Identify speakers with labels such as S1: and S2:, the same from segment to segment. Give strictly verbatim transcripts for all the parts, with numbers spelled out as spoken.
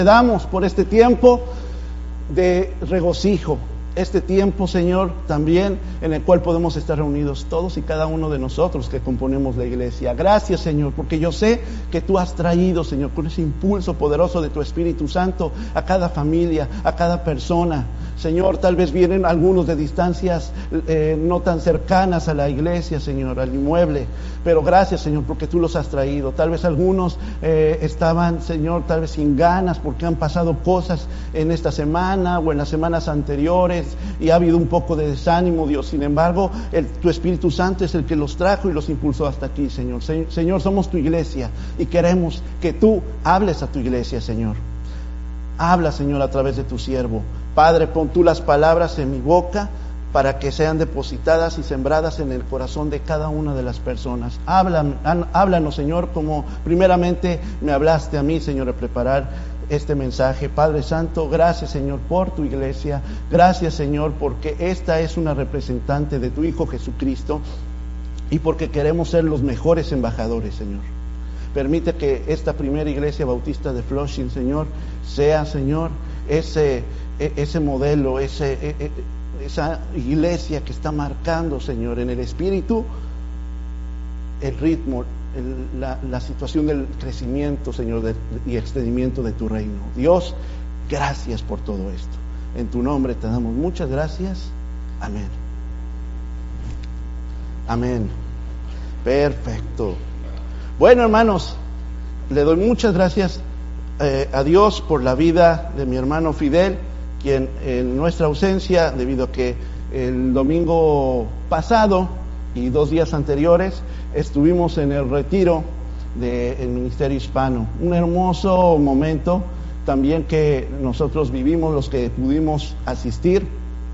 S1: Te damos por este tiempo de regocijo, este tiempo, Señor, también en el cual podemos estar reunidos todos y cada uno de nosotros que componemos la iglesia. Gracias, Señor, porque yo sé que Tú has traído, Señor, con ese impulso poderoso de Tu Espíritu Santo a cada familia, a cada persona. Señor, tal vez vienen algunos de distancias eh, no tan cercanas a la iglesia, Señor, al inmueble, pero gracias, Señor, porque Tú los has traído. Tal vez algunos eh, estaban, Señor, tal vez sin ganas porque han pasado cosas en esta semana o en las semanas anteriores y ha habido un poco de desánimo, Dios. Sin embargo, el, Tu Espíritu Santo es el que los trajo y los impulsó hasta aquí, Señor. Se, Señor, somos Tu iglesia y queremos que Tú hables a Tu iglesia, Señor. Habla, Señor, a través de Tu siervo. Padre, pon Tú las palabras en mi boca para que sean depositadas y sembradas en el corazón de cada una de las personas. Háblanos, háblanos, Señor, como primeramente me hablaste a mí, Señor, a preparar este mensaje. Padre Santo, gracias, Señor, por Tu iglesia. Gracias, Señor, porque esta es una representante de Tu Hijo Jesucristo y porque queremos ser los mejores embajadores, Señor. Permite que esta primera iglesia bautista de Flushing, Señor, sea, Señor, ese, ese modelo, ese, esa iglesia que está marcando, Señor, en el Espíritu, el ritmo, el, la, la situación del crecimiento, Señor, de, y extendimiento de Tu reino. Dios, gracias por todo esto. En Tu nombre te damos muchas gracias. Amén. Amén. Perfecto. Bueno, hermanos, le doy muchas gracias eh, a Dios por la vida de mi hermano Fidel, quien en nuestra ausencia, debido a que el domingo pasado y dos días anteriores estuvimos en el retiro del Ministerio Hispano. Un hermoso momento también que nosotros vivimos, los que pudimos asistir.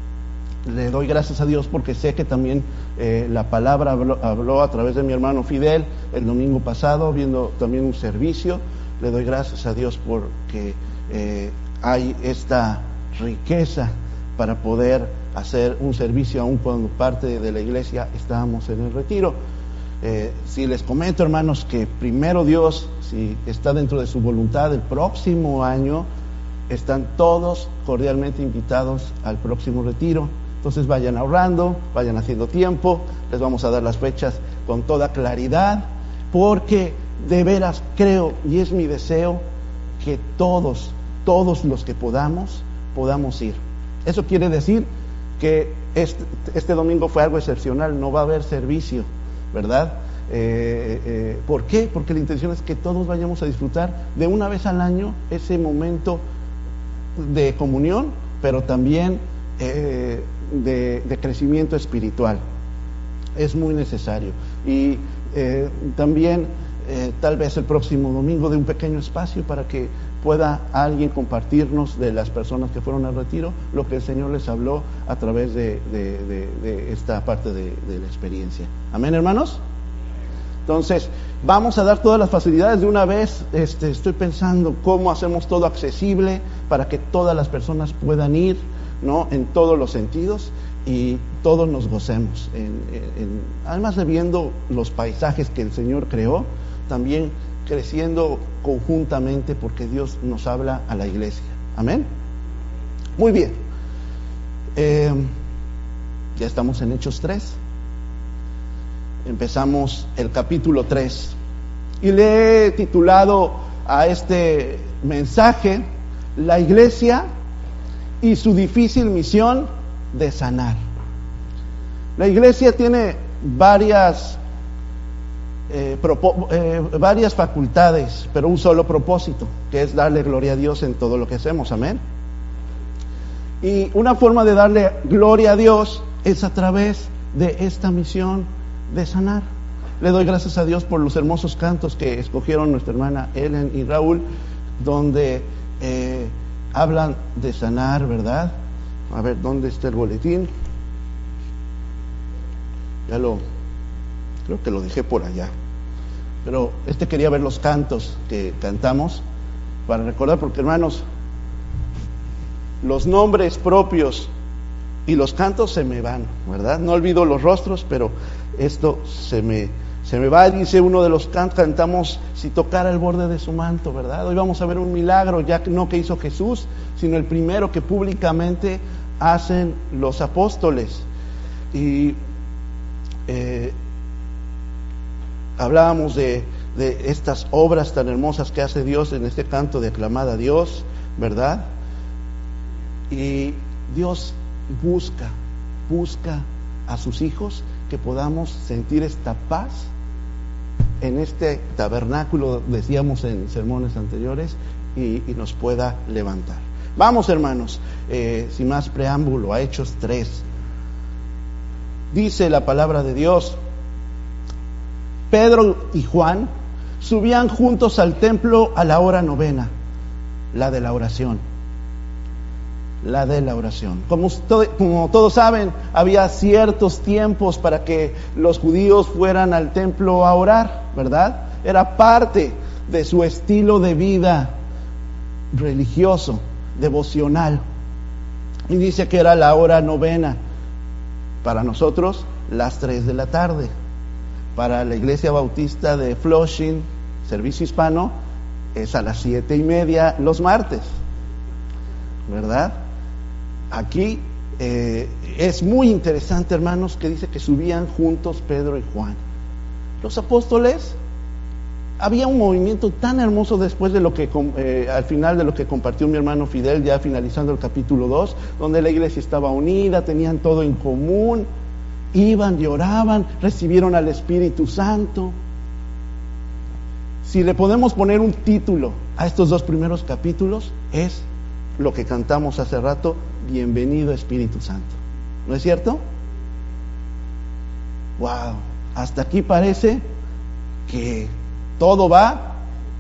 S1: Le doy gracias a Dios porque sé que también eh, la palabra habló, habló a través de mi hermano Fidel el domingo pasado, viendo también un servicio. Le doy gracias a Dios porque eh, hay esta riqueza para poder hacer un servicio aún cuando parte de la iglesia estábamos en el retiro. Eh, si les comento, hermanos, que primero Dios, si está dentro de su voluntad, el próximo año están todos cordialmente invitados al próximo retiro. Entonces vayan ahorrando, vayan haciendo tiempo, les vamos a dar las fechas con toda claridad, porque de veras creo y es mi deseo que todos, todos los que podamos, podamos ir. Eso quiere decir que este, este domingo fue algo excepcional, no va a haber servicio, ¿verdad? Eh, eh, ¿Por qué? Porque la intención es que todos vayamos a disfrutar de una vez al año ese momento de comunión, pero también eh, de, de crecimiento espiritual. Es muy necesario. Y eh, también eh, tal vez el próximo domingo de un pequeño espacio para que pueda alguien compartirnos de las personas que fueron al retiro lo que el Señor les habló a través de, de, de, de esta parte de, de la experiencia. Amén, hermanos. Entonces vamos a dar todas las facilidades de una vez. Este, estoy pensando cómo hacemos todo accesible para que todas las personas puedan ir, ¿no? En todos los sentidos y todos nos gocemos. En, en, además de viendo los paisajes que el Señor creó, también creciendo conjuntamente porque Dios nos habla a la iglesia. Amén. Muy bien. Eh, ya estamos en Hechos tres. Empezamos el capítulo tres y le he titulado a este mensaje La iglesia y su difícil misión de sanar. La iglesia tiene varias eh, propo, eh, varias facultades, pero un solo propósito, que es darle gloria a Dios en todo lo que hacemos. Amén. Y una forma de darle gloria a Dios es a través de esta misión de sanar. Le doy gracias a Dios por los hermosos cantos que escogieron nuestra hermana Ellen y Raúl, donde eh, hablan de sanar, ¿verdad? A ver, ¿dónde está el boletín? Ya lo, creo que lo dejé por allá. Pero este quería ver los cantos que cantamos para recordar, porque hermanos, los nombres propios y los cantos se me van, ¿verdad? No olvido los rostros, pero esto se me, Se me va, dice uno de los cantos, cantamos, si tocara el borde de su manto, ¿verdad? Hoy vamos a ver un milagro, ya que no que hizo Jesús, sino el primero que públicamente hacen los apóstoles. Y eh, hablábamos de, de estas obras tan hermosas que hace Dios en este canto de aclamada a Dios, ¿verdad? Y Dios busca, busca a sus hijos que podamos sentir esta paz en este tabernáculo, decíamos en sermones anteriores, y, y nos pueda levantar. Vamos, hermanos, eh, sin más preámbulo, a Hechos tres. Dice la palabra de Dios: Pedro y Juan subían juntos al templo a la hora novena, la de la oración. La de la oración. Como, como todos saben, había ciertos tiempos para que los judíos fueran al templo a orar, ¿verdad? Era parte de su estilo de vida religioso, devocional. Y dice que era la hora novena. Para nosotros, las tres de la tarde. Para la Iglesia Bautista de Flushing, servicio hispano, es a las siete y media los martes, ¿verdad? Aquí eh, es muy interesante, hermanos, que dice que subían juntos Pedro y Juan. Los apóstoles, había un movimiento tan hermoso después de lo que, eh, al final de lo que compartió mi hermano Fidel, ya finalizando el capítulo dos, donde la iglesia estaba unida, tenían todo en común, iban y oraban, recibieron al Espíritu Santo. Si le podemos poner un título a estos dos primeros capítulos, es lo que cantamos hace rato: bienvenido Espíritu Santo. ¿No es cierto? Wow, hasta aquí parece que todo va,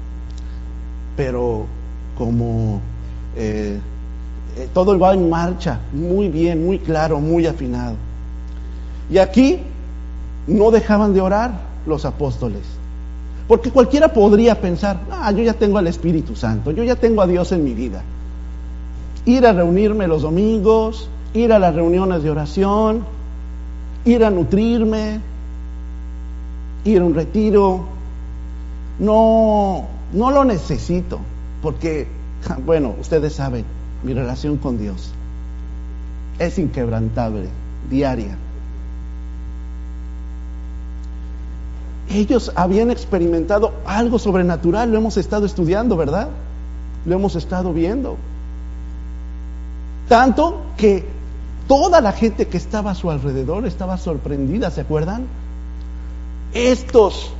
S1: pero como eh, eh, todo va en marcha, muy bien, muy claro, muy afinado. Y aquí no dejaban de orar los apóstoles, porque cualquiera podría pensar: ah, yo ya tengo al Espíritu Santo, yo ya tengo a Dios en mi vida. Ir a reunirme los domingos, ir a las reuniones de oración, ir a nutrirme, ir a un retiro, no, no lo necesito, porque, bueno, ustedes saben, mi relación con Dios es inquebrantable, diaria. Ellos habían experimentado algo sobrenatural, lo hemos estado estudiando, ¿verdad? Lo hemos estado viendo. Tanto que toda la gente que estaba a su alrededor estaba sorprendida, ¿se acuerdan? Estos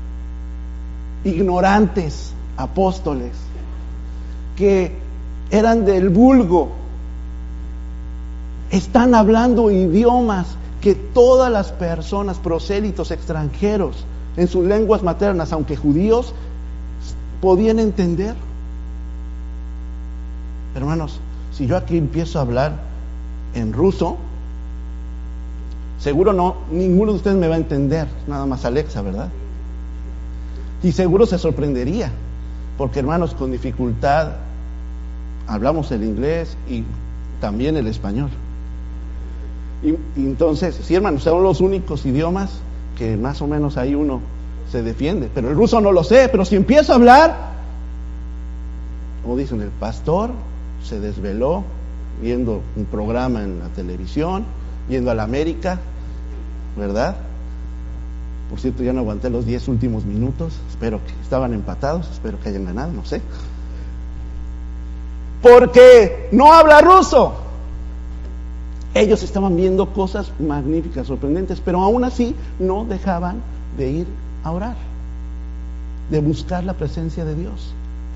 S1: ignorantes apóstoles que eran del vulgo están hablando idiomas que todas las personas, prosélitos extranjeros, en sus lenguas maternas, aunque judíos, podían entender. Hermanos, si yo aquí empiezo a hablar en ruso, seguro no, ninguno de ustedes me va a entender, nada más Alexa, ¿verdad? Y seguro se sorprendería, porque hermanos, con dificultad hablamos el inglés y también el español. Y, y entonces, sí, hermanos, son los únicos idiomas que más o menos ahí uno se defiende, pero el ruso no lo sé. Pero si empiezo a hablar, como dicen, el pastor se desveló viendo un programa en la televisión, viendo a la América, ¿verdad? Por cierto, ya no aguanté los diez últimos minutos, espero que estaban empatados, espero que hayan ganado, no sé. Porque no habla ruso. Ellos estaban viendo cosas magníficas, sorprendentes, pero aún así no dejaban de ir a orar, de buscar la presencia de Dios.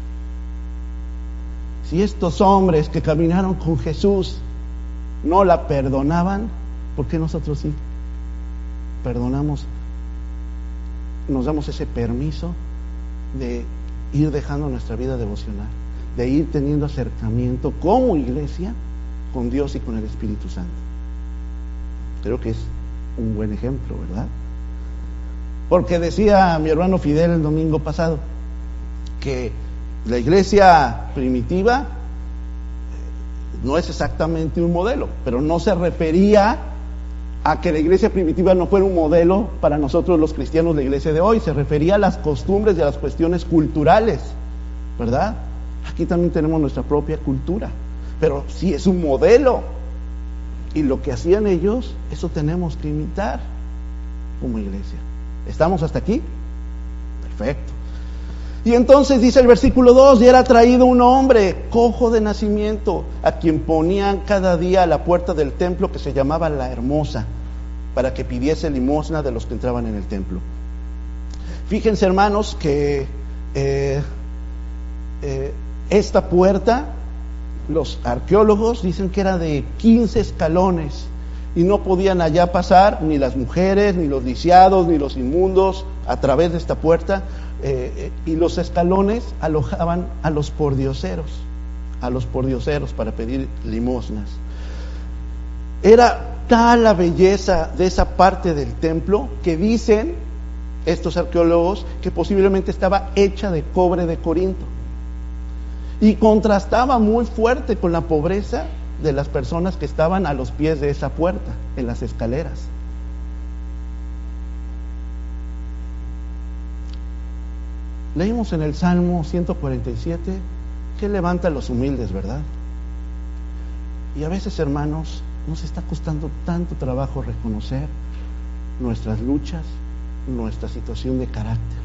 S1: Si estos hombres que caminaron con Jesús no la perdonaban, ¿por qué nosotros sí perdonamos? Nos damos ese permiso de ir dejando nuestra vida devocional, de ir teniendo acercamiento como iglesia con Dios y con el Espíritu Santo. Creo que es un buen ejemplo, ¿verdad? Porque decía mi hermano Fidel el domingo pasado que la iglesia primitiva no es exactamente un modelo, pero no se refería a que la iglesia primitiva no fuera un modelo para nosotros los cristianos, la iglesia de hoy. Se refería a las costumbres y a las cuestiones culturales, ¿verdad? Aquí también tenemos nuestra propia cultura, pero sí es un modelo. Y lo que hacían ellos, eso tenemos que imitar como iglesia. ¿Estamos hasta aquí? Perfecto. Y entonces dice el versículo dos, y era traído un hombre cojo de nacimiento, a quien ponían cada día a la puerta del templo, que se llamaba La Hermosa, para que pidiese limosna de los que entraban en el templo. Fíjense, hermanos, que eh, eh, esta puerta, los arqueólogos dicen que era de quince escalones, y no podían allá pasar ni las mujeres, ni los lisiados, ni los inmundos a través de esta puerta. Eh, y los escalones alojaban a los pordioseros, a los pordioseros para pedir limosnas. Era tal la belleza de esa parte del templo que dicen estos arqueólogos que posiblemente estaba hecha de cobre de Corinto, y contrastaba muy fuerte con la pobreza de las personas que estaban a los pies de esa puerta, en las escaleras. Leímos en el Salmo ciento cuarenta y siete que levanta a los humildes, ¿verdad? Y a veces, hermanos, nos está costando tanto trabajo reconocer nuestras luchas, nuestra situación de carácter.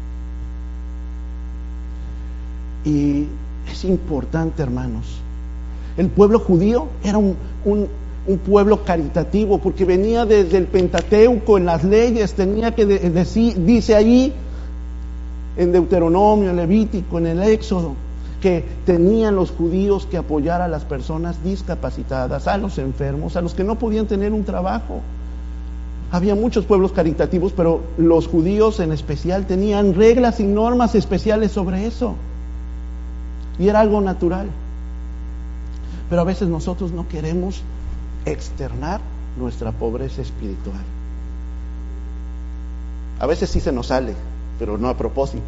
S1: Y es importante, hermanos. El pueblo judío era un, un, un pueblo caritativo, porque venía desde el Pentateuco, en las leyes, tenía que de, decir, dice allí, en Deuteronomio, en Levítico, en el Éxodo, que tenían los judíos que apoyar a las personas discapacitadas, a los enfermos, a los que no podían tener un trabajo. Había muchos pueblos caritativos, pero los judíos en especial tenían reglas y normas especiales sobre eso, y era algo natural. Pero a veces nosotros no queremos externar nuestra pobreza espiritual. A veces sí se nos sale, pero no a propósito.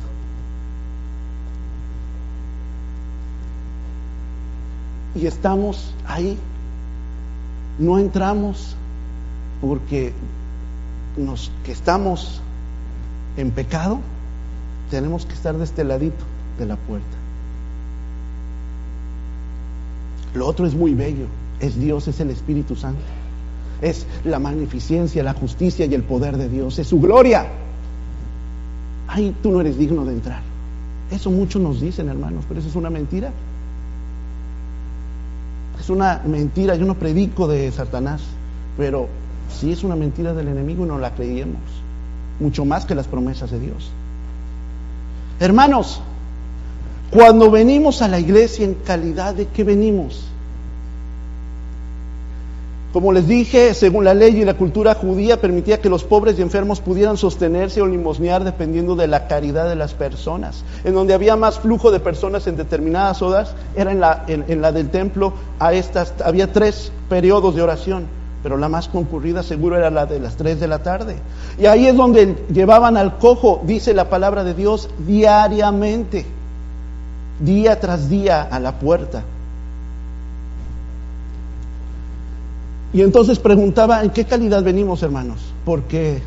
S1: Y estamos ahí, no entramos porque nos que estamos en pecado. Tenemos que estar de este ladito de la puerta. Lo otro es muy bello, es Dios, es el Espíritu Santo, es la magnificencia, la justicia y el poder de Dios, es su gloria. Ay, tú no eres digno de entrar. Eso muchos nos dicen, hermanos, pero eso es una mentira. Es una mentira. Yo no predico de Satanás, pero sí es una mentira del enemigo y no la creemos, mucho más que las promesas de Dios. Hermanos, cuando venimos a la iglesia, ¿en calidad de qué venimos? Como les dije, según la ley y la cultura judía, permitía que los pobres y enfermos pudieran sostenerse o limosnear dependiendo de la caridad de las personas. En donde había más flujo de personas en determinadas horas, era en la, en, en la del templo. A estas había tres periodos de oración, pero la más concurrida seguro era la de las tres de la tarde. Y ahí es donde llevaban al cojo, dice la palabra de Dios, diariamente, día tras día a la puerta. Y entonces preguntaba, ¿en qué calidad venimos, hermanos? Porque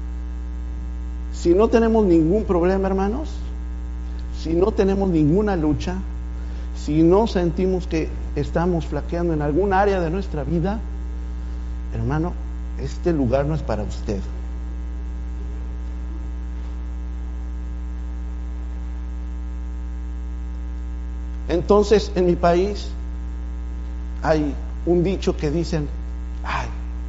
S1: si no tenemos ningún problema, hermanos, si no tenemos ninguna lucha, si no sentimos que estamos flaqueando en algún área de nuestra vida, hermano, este lugar no es para usted. Entonces, en mi país hay un dicho que dicen, ay,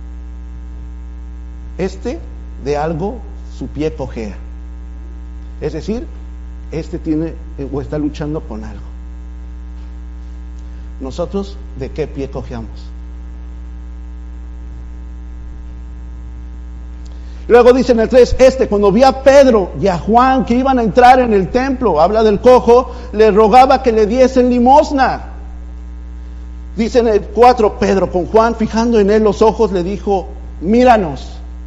S1: este de algo su pie cojea. Es decir, este tiene o está luchando con algo. Nosotros, ¿de qué pie cojeamos? Luego dice en el tres, este cuando vio a Pedro y a Juan que iban a entrar en el templo, habla del cojo, le rogaba que le diesen limosna. Dice en el cuatro, Pedro con Juan, fijando en él los ojos, le dijo, míranos.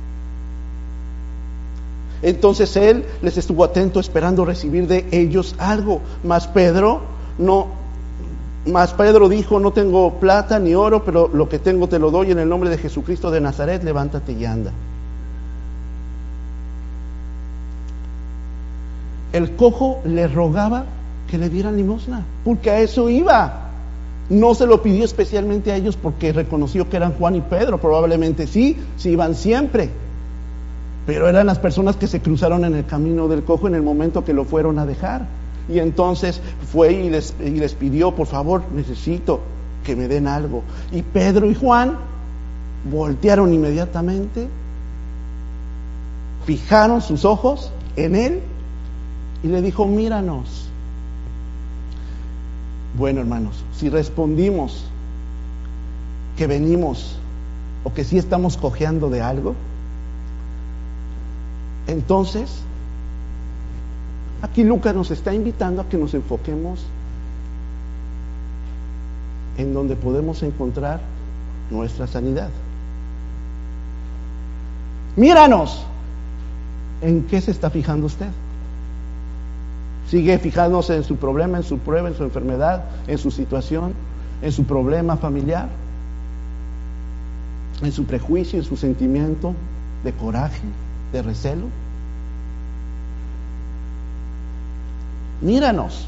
S1: Entonces él les estuvo atento esperando recibir de ellos algo, mas Pedro no, Mas Pedro dijo: no tengo plata ni oro, pero lo que tengo te lo doy, en el nombre de Jesucristo de Nazaret, levántate y anda. El cojo le rogaba que le dieran limosna, porque a eso iba. No se lo pidió especialmente a ellos porque reconoció que eran Juan y Pedro, probablemente sí, sí iban siempre, pero eran las personas que se cruzaron en el camino del cojo en el momento que lo fueron a dejar. Y entonces fue y les, y les pidió: por favor, necesito que me den algo. Y Pedro y Juan voltearon inmediatamente, fijaron sus ojos en él y le dijo: míranos. Bueno, hermanos, si respondimos que venimos o que sí estamos cojeando de algo, entonces aquí Lucas nos está invitando a que nos enfoquemos en donde podemos encontrar nuestra sanidad. Míranos. ¿En qué se está fijando usted? ¿Sigue fijándose en su problema, en su prueba, en su enfermedad, en su situación, en su problema familiar, en su prejuicio, en su sentimiento de coraje, de recelo? Míranos.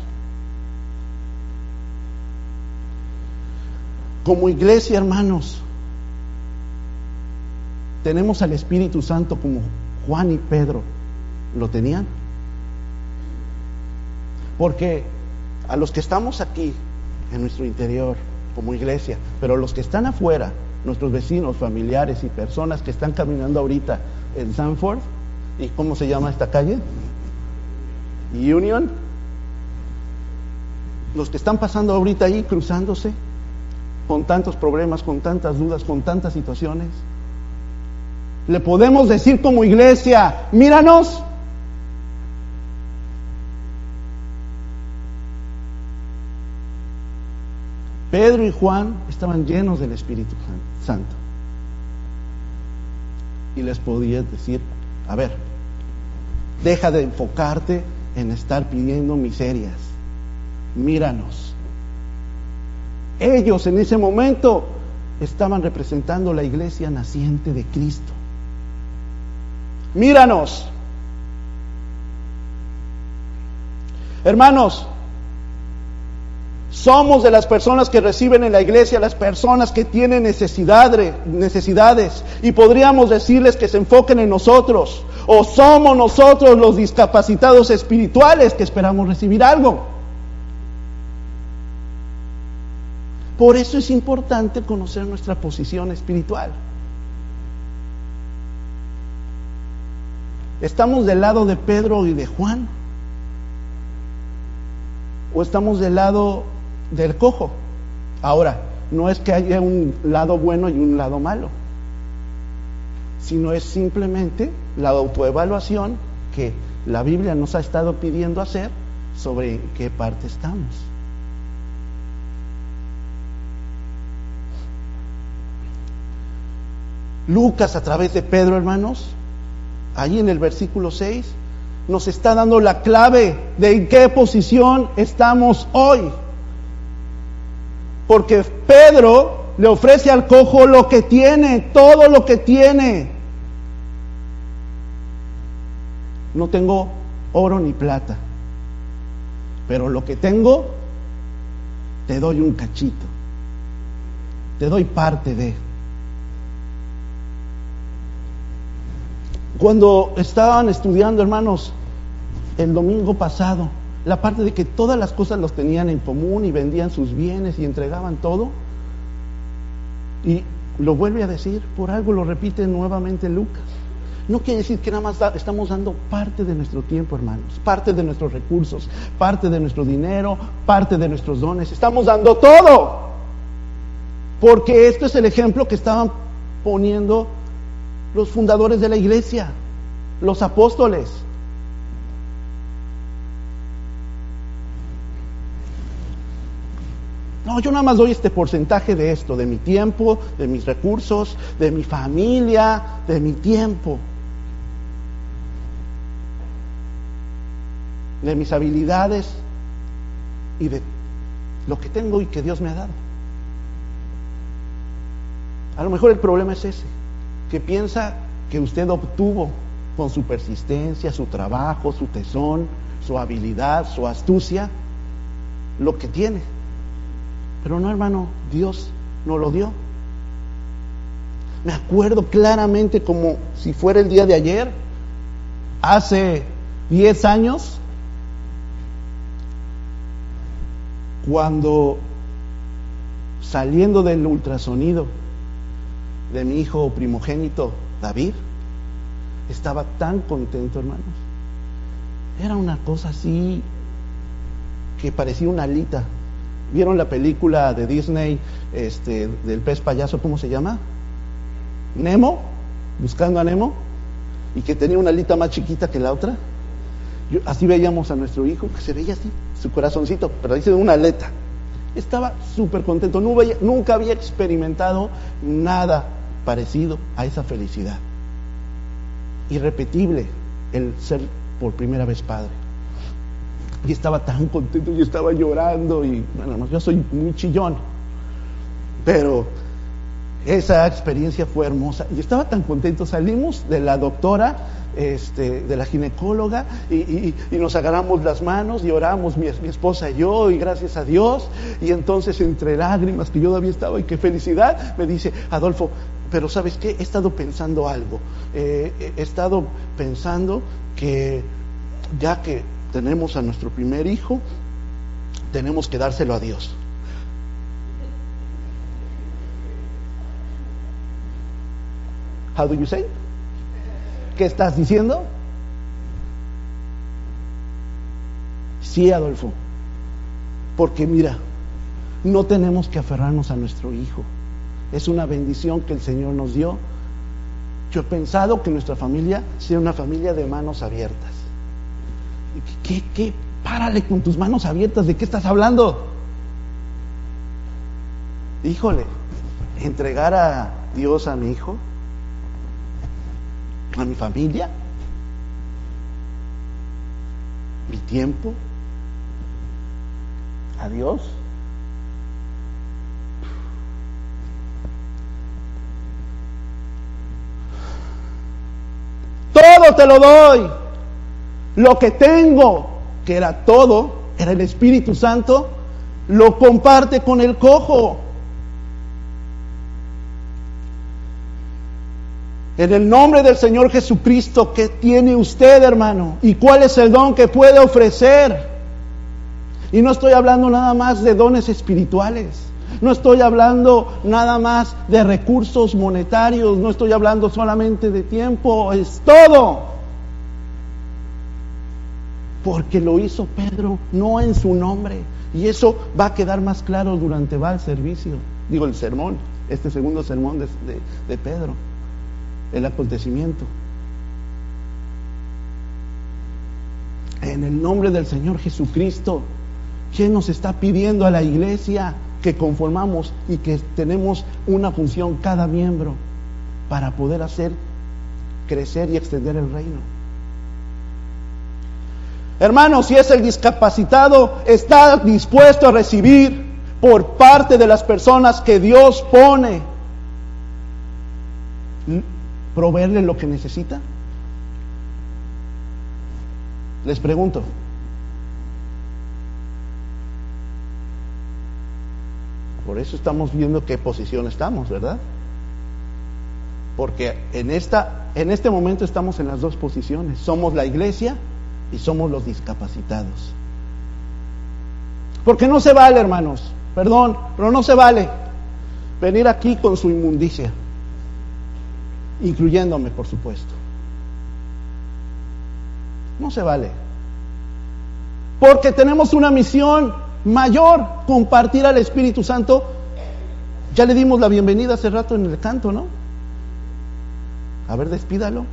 S1: Como iglesia, hermanos, tenemos al Espíritu Santo como Juan y Pedro lo tenían. Porque a los que estamos aquí en nuestro interior como iglesia, pero los que están afuera, nuestros vecinos, familiares y personas que están caminando ahorita en Sanford, ¿y cómo se llama esta calle? Union. Los que están pasando ahorita ahí, cruzándose con tantos problemas, con tantas dudas, con tantas situaciones, le podemos decir como iglesia: míranos. Pedro y Juan estaban llenos del Espíritu Santo y les podía decir: a ver, deja de enfocarte en estar pidiendo miserias, míranos. Ellos en ese momento estaban representando la iglesia naciente de Cristo. Míranos. Hermanos, somos de las personas que reciben en la iglesia, las personas que tienen necesidades, necesidades, y podríamos decirles que se enfoquen en nosotros, o somos nosotros los discapacitados espirituales que esperamos recibir algo. Por eso es importante conocer nuestra posición espiritual. ¿Estamos del lado de Pedro y de Juan? ¿O estamos del lado del cojo? Ahora, no es que haya un lado bueno y un lado malo, sino es simplemente la autoevaluación que la Biblia nos ha estado pidiendo hacer sobre en qué parte estamos. Lucas, a través de Pedro, hermanos, ahí en el versículo seis, nos está dando la clave de en qué posición estamos hoy. Porque Pedro le ofrece al cojo lo que tiene, todo lo que tiene. No tengo oro ni plata, pero lo que tengo, te doy un cachito, te doy parte de. Cuando estaban estudiando, hermanos, el domingo pasado, la parte de que todas las cosas los tenían en común y vendían sus bienes y entregaban todo, y lo vuelve a decir, por algo lo repite nuevamente Lucas. No quiere decir que nada más da, estamos dando parte de nuestro tiempo, hermanos, parte de nuestros recursos, parte de nuestro dinero, parte de nuestros dones. Estamos dando todo, porque esto es el ejemplo que estaban poniendo los fundadores de la iglesia, los apóstoles. No, yo nada más doy este porcentaje de esto, de mi tiempo, de mis recursos, de mi familia, de mi tiempo, de mis habilidades y de lo que tengo y que Dios me ha dado. A lo mejor el problema es ese, que piensa que usted obtuvo con su persistencia, su trabajo, su tesón, su habilidad, su astucia, lo que tiene. Pero no, hermano, Dios nos lo dio. Me acuerdo claramente, como si fuera el día de ayer, hace diez años, cuando saliendo del ultrasonido de mi hijo primogénito, David, estaba tan contento, hermanos. Era una cosa así que parecía una alita. ¿Vieron la película de Disney, este, del pez payaso, cómo se llama? Nemo, buscando a Nemo, y que tenía una alita más chiquita que la otra. Yo, así veíamos a nuestro hijo, que se veía así, su corazoncito, pero dice una aleta. Estaba súper contento, no veía, nunca había experimentado nada parecido a esa felicidad. Irrepetible el ser por primera vez padre. Y estaba tan contento, y estaba llorando, y bueno, yo soy muy chillón, pero esa experiencia fue hermosa, y estaba tan contento. Salimos de la doctora, este, de la ginecóloga, y, y, y nos agarramos las manos y oramos, mi, mi esposa y yo, y gracias a Dios. Y entonces, entre lágrimas, que yo todavía estaba, y qué felicidad, me dice: Adolfo, pero ¿sabes qué? He estado pensando algo, eh, he estado pensando que ya que tenemos a nuestro primer hijo, tenemos que dárselo a Dios. How do you say? ¿Qué estás diciendo? Sí, Adolfo, porque mira, no tenemos que aferrarnos a nuestro hijo. Es una bendición que el Señor nos dio. Yo he pensado que nuestra familia sea una familia de manos abiertas. ¿Qué, qué? Párale con tus manos abiertas, ¿de qué estás hablando? Híjole, entregar a Dios a mi hijo, a mi familia, mi tiempo, a Dios. Todo te lo doy. Lo que tengo, que era todo, era el Espíritu Santo, lo comparte con el cojo. En el nombre del Señor Jesucristo, ¿qué tiene usted, hermano? ¿Y cuál es el don que puede ofrecer? Y no estoy hablando nada más de dones espirituales. No estoy hablando nada más de recursos monetarios. No estoy hablando solamente de tiempo. Es todo. Porque lo hizo Pedro, no en su nombre. Y eso va a quedar más claro durante va el servicio. Digo, el sermón, este segundo sermón de, de, de Pedro. El acontecimiento. En el nombre del Señor Jesucristo, ¿quién nos está pidiendo a la iglesia que conformamos y que tenemos una función cada miembro para poder hacer crecer y extender el reino? Hermano, si es el discapacitado, está dispuesto a recibir por parte de las personas que Dios pone, proveerle lo que necesita. Les pregunto, por eso estamos viendo qué posición estamos, ¿verdad? Porque en esta, en este momento estamos en las dos posiciones. Somos la iglesia y somos los discapacitados. Porque no se vale, hermanos, perdón, pero no se vale venir aquí con su inmundicia, incluyéndome, por supuesto. No se vale. Porque tenemos una misión mayor, compartir al Espíritu Santo. Ya le dimos la bienvenida hace rato en el canto, ¿no? A ver, despídalo.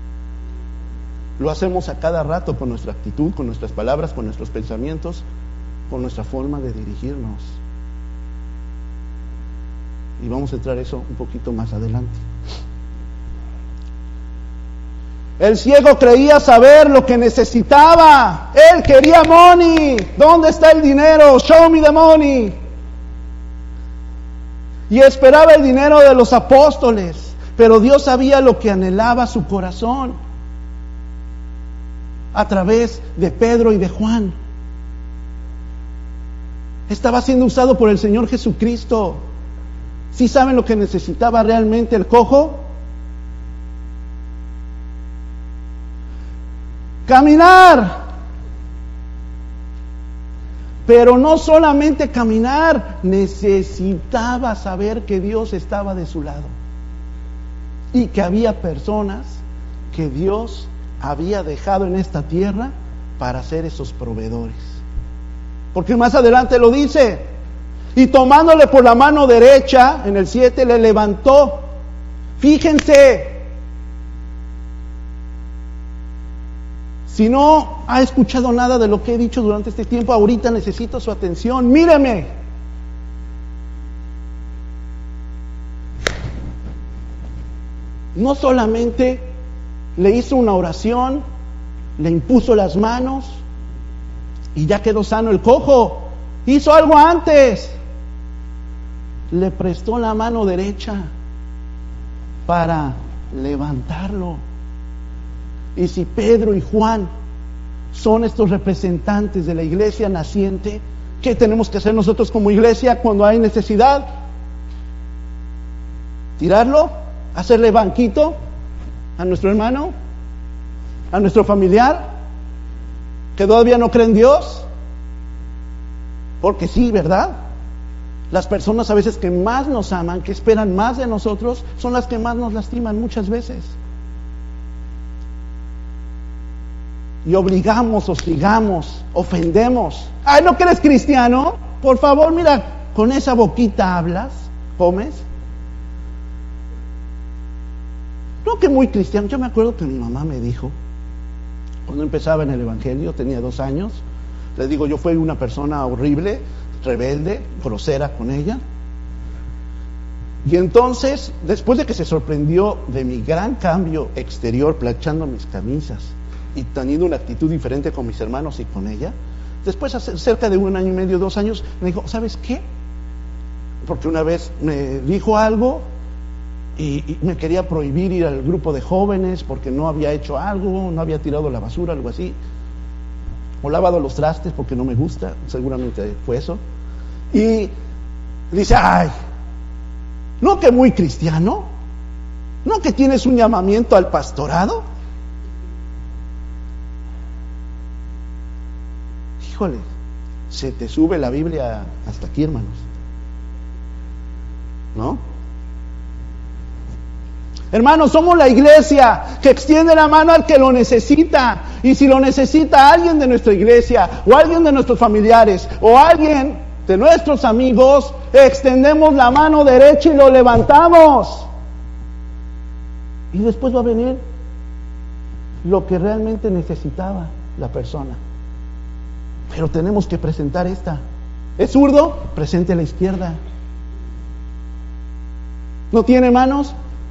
S1: Lo hacemos a cada rato con nuestra actitud, con nuestras palabras, con nuestros pensamientos, con nuestra forma de dirigirnos. Y vamos a entrar eso un poquito más adelante. El ciego creía saber lo que necesitaba. Él quería money. ¿Dónde está el dinero? Show me the money. Y esperaba el dinero de los apóstoles. Pero Dios sabía lo que anhelaba su corazón a través de Pedro y de Juan. Estaba siendo usado por el Señor Jesucristo. ¿Sí saben lo que necesitaba realmente el cojo? Caminar. Pero no solamente caminar, necesitaba saber que Dios estaba de su lado y que había personas que Dios había dejado en esta tierra para ser esos proveedores. Porque más adelante lo dice: y tomándole por la mano derecha, en el siete, le levantó. Fíjense, si no ha escuchado nada de lo que he dicho durante este tiempo, ahorita necesito su atención. Míreme. No solamente le hizo una oración, le impuso las manos y ya quedó sano el cojo. Hizo algo antes. Le prestó la mano derecha para levantarlo. Y si Pedro y Juan son estos representantes de la iglesia naciente, ¿qué tenemos que hacer nosotros como iglesia cuando hay necesidad? ¿Tirarlo? ¿Hacerle banquito a nuestro hermano? ¿A nuestro familiar que todavía no cree en Dios? Porque sí, ¿verdad? Las personas a veces que más nos aman, que esperan más de nosotros, son las que más nos lastiman muchas veces. Y obligamos, hostigamos, ofendemos. Ay, ¿no que eres cristiano? Por favor, mira, con esa boquita hablas, comes. No que muy cristiano. Yo me acuerdo que mi mamá me dijo, cuando empezaba en el evangelio, tenía dos años, le digo, yo fui una persona horrible, rebelde, grosera con ella. Y entonces, después de que se sorprendió de mi gran cambio exterior, planchando mis camisas y teniendo una actitud diferente con mis hermanos y con ella, después, hace cerca de un año y medio, dos años, me dijo, ¿sabes qué? Porque una vez me dijo algo y, y me quería prohibir ir al grupo de jóvenes porque no había hecho algo, no había tirado la basura, algo así, o lavado los trastes porque no me gusta, seguramente fue eso. Y dice, ay, ¿no que muy cristiano? ¿No que tienes un llamamiento al pastorado? Híjole, se te sube la Biblia hasta aquí, hermanos, ¿no? Hermanos, somos la iglesia que extiende la mano al que lo necesita. Y si lo necesita alguien de nuestra iglesia, o alguien de nuestros familiares, o alguien de nuestros amigos, extendemos la mano derecha y lo levantamos. Y después va a venir lo que realmente necesitaba la persona. Pero tenemos que presentar esta. ¿Es zurdo? Presente a la izquierda. ¿No tiene manos?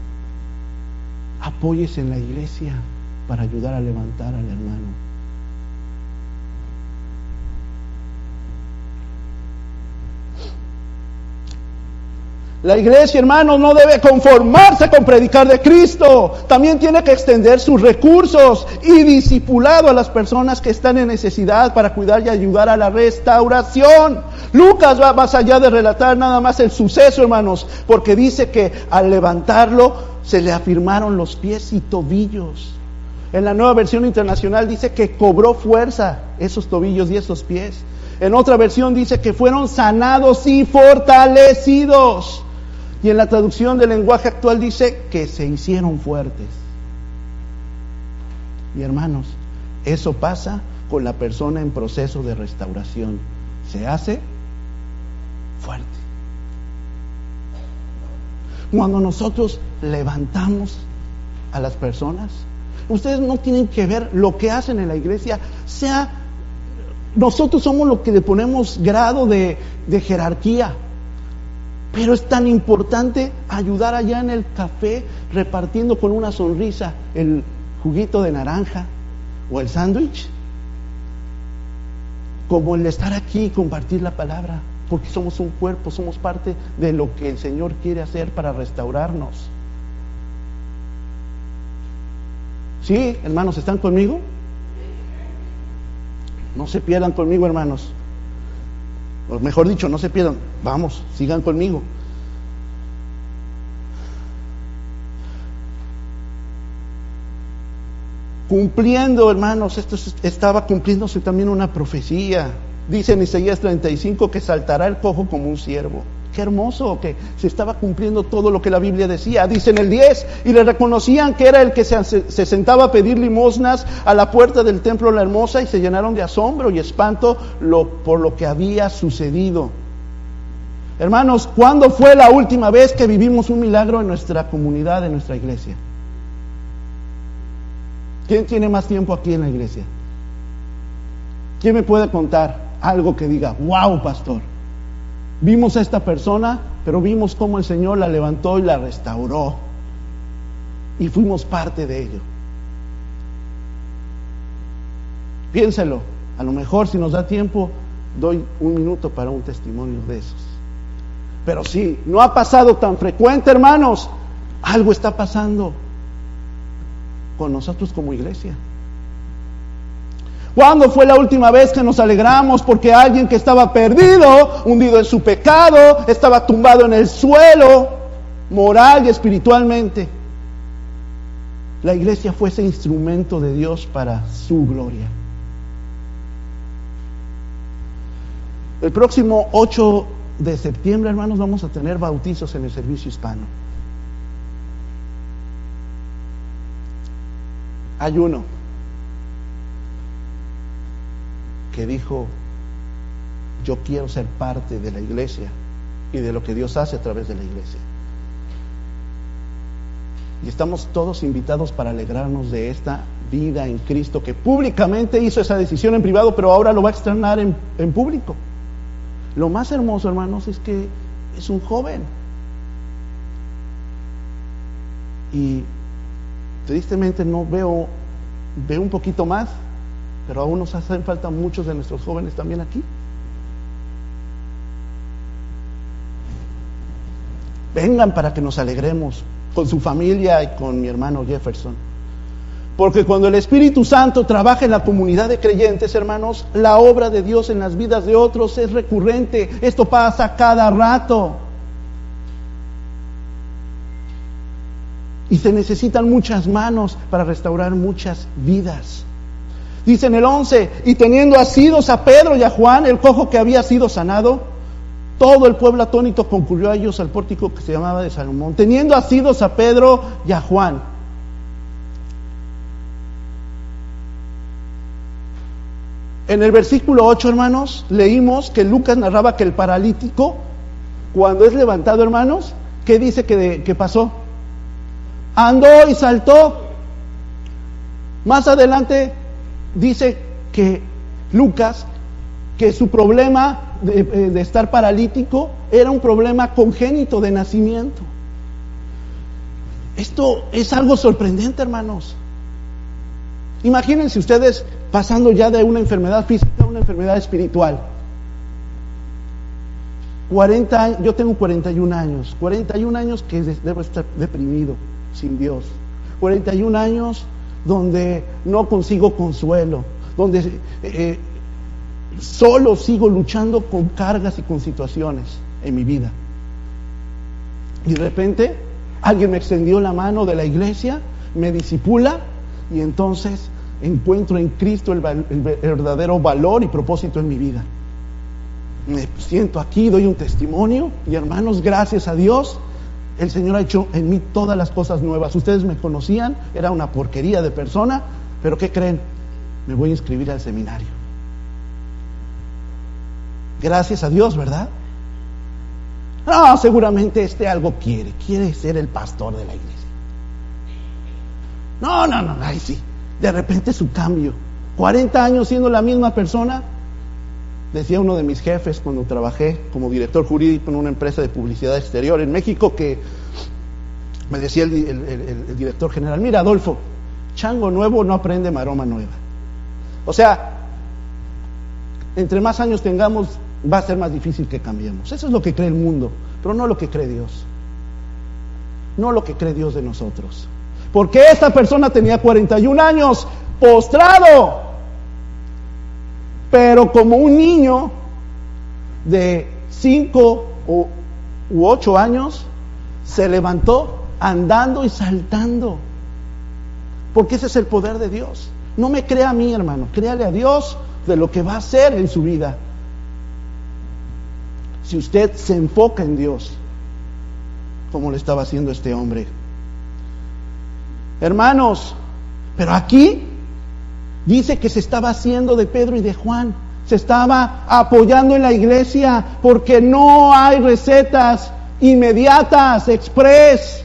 S1: Apóyese en la iglesia para ayudar a levantar al hermano. La iglesia, hermanos, no debe conformarse con predicar de Cristo. También tiene que extender sus recursos y discipulado a las personas que están en necesidad para cuidar y ayudar a la restauración. Lucas va más allá de relatar nada más el suceso, hermanos, porque dice que al levantarlo se le afirmaron los pies y tobillos. En la Nueva Versión Internacional dice que cobró fuerza esos tobillos y esos pies. En otra versión dice que fueron sanados y fortalecidos. Y en la traducción del lenguaje actual dice que se hicieron fuertes. Y hermanos, eso pasa con la persona en proceso de restauración. Se hace fuerte. Cuando nosotros levantamos a las personas, ustedes no tienen que ver lo que hacen en la iglesia, sea, nosotros somos los que le ponemos grado de, de jerarquía, pero es tan importante ayudar allá en el café repartiendo con una sonrisa el juguito de naranja o el sándwich, como el estar aquí y compartir la palabra, porque somos un cuerpo, somos parte de lo que el Señor quiere hacer para restaurarnos. ¿Sí, hermanos, están conmigo? No se pierdan conmigo, hermanos. O mejor dicho, no se pierdan. Vamos, sigan conmigo. Cumpliendo, hermanos, esto estaba cumpliéndose también una profecía. Dice en Isaías treinta y cinco que saltará el cojo como un ciervo. Qué hermoso, que se estaba cumpliendo todo lo que la Biblia decía. Dice en el diez, y le reconocían que era el que se, se sentaba a pedir limosnas a la puerta del templo La Hermosa, y se llenaron de asombro y espanto lo, por lo que había sucedido. Hermanos, ¿cuándo fue la última vez que vivimos un milagro en nuestra comunidad, en nuestra iglesia? ¿Quién tiene más tiempo aquí en la iglesia? ¿Quién me puede contar algo que diga, wow, pastor, vimos a esta persona, pero vimos cómo el Señor la levantó y la restauró, y fuimos parte de ello? Piénselo. A lo mejor, si nos da tiempo, doy un minuto para un testimonio de esos. Pero sí, no ha pasado tan frecuente, hermanos. Algo está pasando con nosotros como iglesia. ¿Cuándo fue la última vez que nos alegramos porque alguien que estaba perdido, hundido en su pecado, estaba tumbado en el suelo, moral y espiritualmente, la iglesia fue ese instrumento de Dios para su gloria? El próximo ocho de septiembre, hermanos, vamos a tener bautizos en el servicio hispano. Hay uno que dijo, yo quiero ser parte de la iglesia y de lo que Dios hace a través de la iglesia. Y estamos todos invitados para alegrarnos de esta vida en Cristo, que públicamente hizo esa decisión en privado, pero ahora lo va a externar en, en público. Lo más hermoso, hermanos, es que es un joven. Y tristemente no veo, veo un poquito más, pero aún nos hacen falta muchos de nuestros jóvenes también aquí. Vengan para que nos alegremos con su familia y con mi hermano Jefferson. Porque cuando el Espíritu Santo trabaja en la comunidad de creyentes, hermanos, la obra de Dios en las vidas de otros es recurrente. Esto pasa cada rato. Y se necesitan muchas manos para restaurar muchas vidas. Dice en el once, y teniendo asidos a Pedro y a Juan, el cojo que había sido sanado, todo el pueblo atónito concurrió a ellos al pórtico que se llamaba de Salomón, teniendo asidos a Pedro y a Juan. En el versículo ocho, hermanos, leímos que Lucas narraba que el paralítico, cuando es levantado, hermanos, ¿qué dice que, que pasó? Andó y saltó. Más adelante dice que Lucas, que su problema de, de estar paralítico era un problema congénito de nacimiento. Esto es algo sorprendente, hermanos. Imagínense ustedes pasando ya de una enfermedad física a una enfermedad espiritual. cuarenta, yo tengo cuarenta y un años, cuarenta y un años que debo estar deprimido, sin Dios. cuarenta y un años donde no consigo consuelo, donde eh, solo sigo luchando con cargas y con situaciones en mi vida. Y de repente alguien me extendió la mano de la iglesia, me discipula, y entonces encuentro en Cristo el, el verdadero valor y propósito en mi vida. Me siento aquí, doy un testimonio, y hermanos, gracias a Dios, el Señor ha hecho en mí todas las cosas nuevas. Ustedes me conocían, era una porquería de persona, pero ¿qué creen? Me voy a inscribir al seminario. Gracias a Dios, ¿verdad? No, seguramente este algo quiere, quiere ser el pastor de la iglesia. No, no, no, ay sí, de repente su cambio. cuarenta años siendo la misma persona. Decía uno de mis jefes cuando trabajé como director jurídico en una empresa de publicidad exterior en México, que me decía el, el, el, el director general, mira Adolfo, chango nuevo no aprende maroma nueva. O sea, entre más años tengamos, va a ser más difícil que cambiemos. Eso es lo que cree el mundo, pero no lo que cree Dios. No lo que cree Dios de nosotros. Porque esta persona tenía cuarenta y un años, postrado, pero como un niño de cinco u ocho años, se levantó andando y saltando. Porque ese es el poder de Dios. No me crea a mí, hermano, créale a Dios de lo que va a hacer en su vida. Si usted se enfoca en Dios, como lo estaba haciendo este hombre. Hermanos, pero aquí dice que se estaba haciendo de Pedro y de Juan. Se estaba apoyando en la iglesia porque no hay recetas inmediatas, express.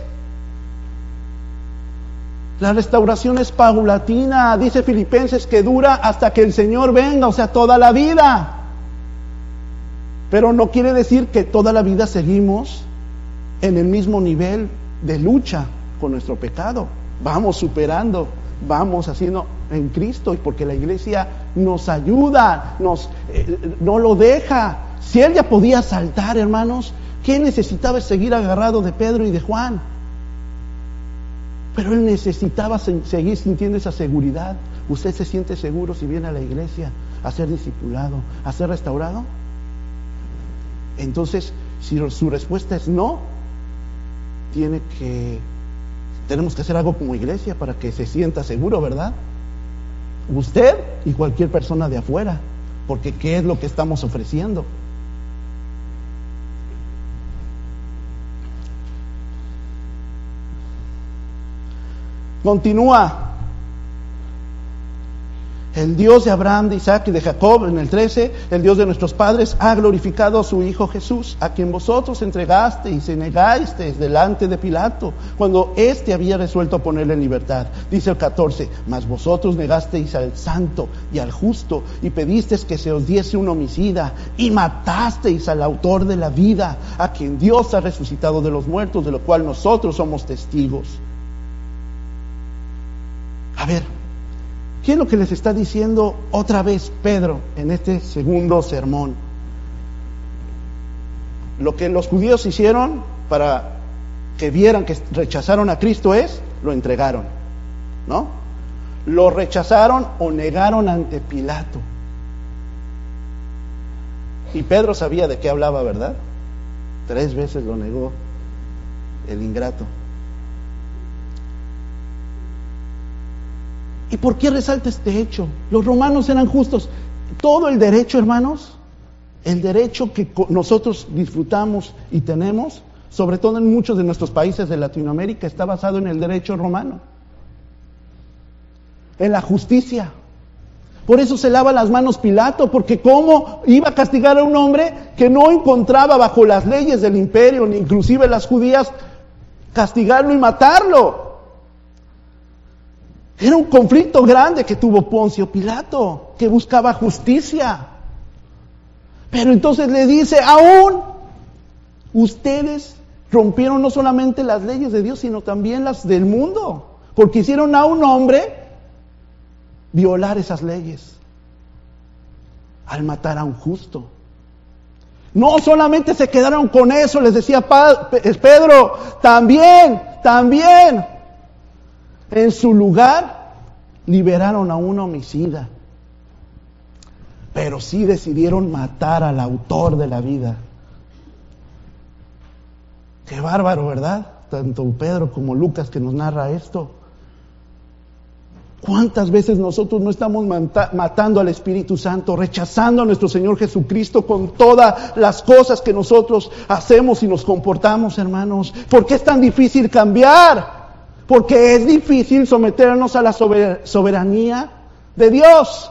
S1: La restauración es paulatina, dice Filipenses, que dura hasta que el Señor venga, o sea, toda la vida. Pero no quiere decir que toda la vida seguimos en el mismo nivel de lucha con nuestro pecado. Vamos superando, vamos haciendo en Cristo, y porque la iglesia nos ayuda, nos eh, no lo deja. Si él ya podía saltar, hermanos, ¿qué necesitaba? Seguir agarrado de Pedro y de Juan. Pero él necesitaba se- seguir sintiendo esa seguridad. ¿Usted se siente seguro si viene a la iglesia a ser discipulado, a ser restaurado? Entonces, si su respuesta es no, tiene que, tenemos que hacer algo como iglesia para que se sienta seguro, ¿verdad? Usted y cualquier persona de afuera, porque ¿qué es lo que estamos ofreciendo? Continúa. El Dios de Abraham, de Isaac y de Jacob, en el trece, el Dios de nuestros padres ha glorificado a su Hijo Jesús, a quien vosotros entregasteis y negasteis delante de Pilato, cuando éste había resuelto ponerle en libertad. Dice el catorce, mas vosotros negasteis al santo y al justo, y pedisteis que se os diese un homicida, y matasteis al autor de la vida, a quien Dios ha resucitado de los muertos, de lo cual nosotros somos testigos. A ver, ¿qué es lo que les está diciendo otra vez Pedro en este segundo sermón? Lo que los judíos hicieron para que vieran que rechazaron a Cristo es, lo entregaron, ¿no? Lo rechazaron o negaron ante Pilato. Y Pedro sabía de qué hablaba, ¿verdad? Tres veces lo negó el ingrato. ¿Y por qué resalta este hecho? Los romanos eran justos. Todo el derecho, hermanos, el derecho que nosotros disfrutamos y tenemos, sobre todo en muchos de nuestros países de Latinoamérica, está basado en el derecho romano, en la justicia. Por eso se lava las manos Pilato, porque ¿cómo iba a castigar a un hombre que no encontraba bajo las leyes del imperio, ni inclusive las judías, castigarlo y matarlo? Era un conflicto grande que tuvo Poncio Pilato, que buscaba justicia. Pero entonces le dice, aún ustedes rompieron no solamente las leyes de Dios, sino también las del mundo, porque hicieron a un hombre violar esas leyes al matar a un justo. No solamente se quedaron con eso, les decía Pedro, también, también, en su lugar, liberaron a un homicida. Pero sí decidieron matar al autor de la vida. Qué bárbaro, ¿verdad? Tanto Pedro como Lucas que nos narra esto. ¿Cuántas veces nosotros no estamos matando al Espíritu Santo, rechazando a nuestro Señor Jesucristo con todas las cosas que nosotros hacemos y nos comportamos, hermanos? ¿Por qué es tan difícil cambiar? Porque es difícil someternos a la soberanía de Dios.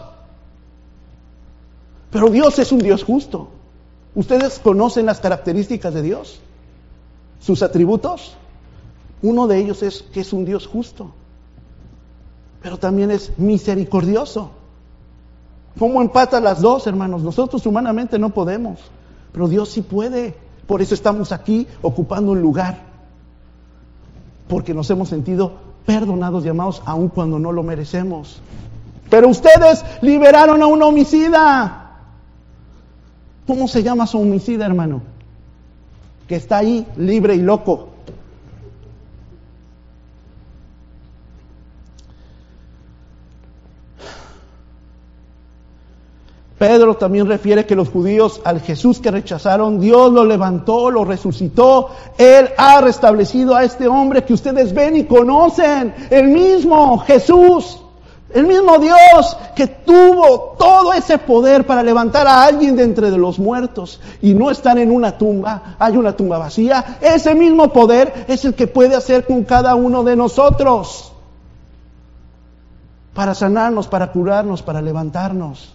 S1: Pero Dios es un Dios justo. ¿Ustedes conocen las características de Dios? ¿Sus atributos? Uno de ellos es que es un Dios justo. Pero también es misericordioso. ¿Cómo empata las dos, hermanos? Nosotros humanamente no podemos, pero Dios sí puede. Por eso estamos aquí ocupando un lugar. Porque nos hemos sentido perdonados y amados aun cuando no lo merecemos. Pero ustedes liberaron a un homicida. ¿Cómo se llama su homicida, hermano? Que está ahí libre y loco. Pedro también refiere que los judíos al Jesús que rechazaron, Dios lo levantó, lo resucitó. Él ha restablecido a este hombre que ustedes ven y conocen. El mismo Jesús, el mismo Dios que tuvo todo ese poder para levantar a alguien de entre de los muertos y no estar en una tumba, hay una tumba vacía. Ese mismo poder es el que puede hacer con cada uno de nosotros para sanarnos, para curarnos, para levantarnos.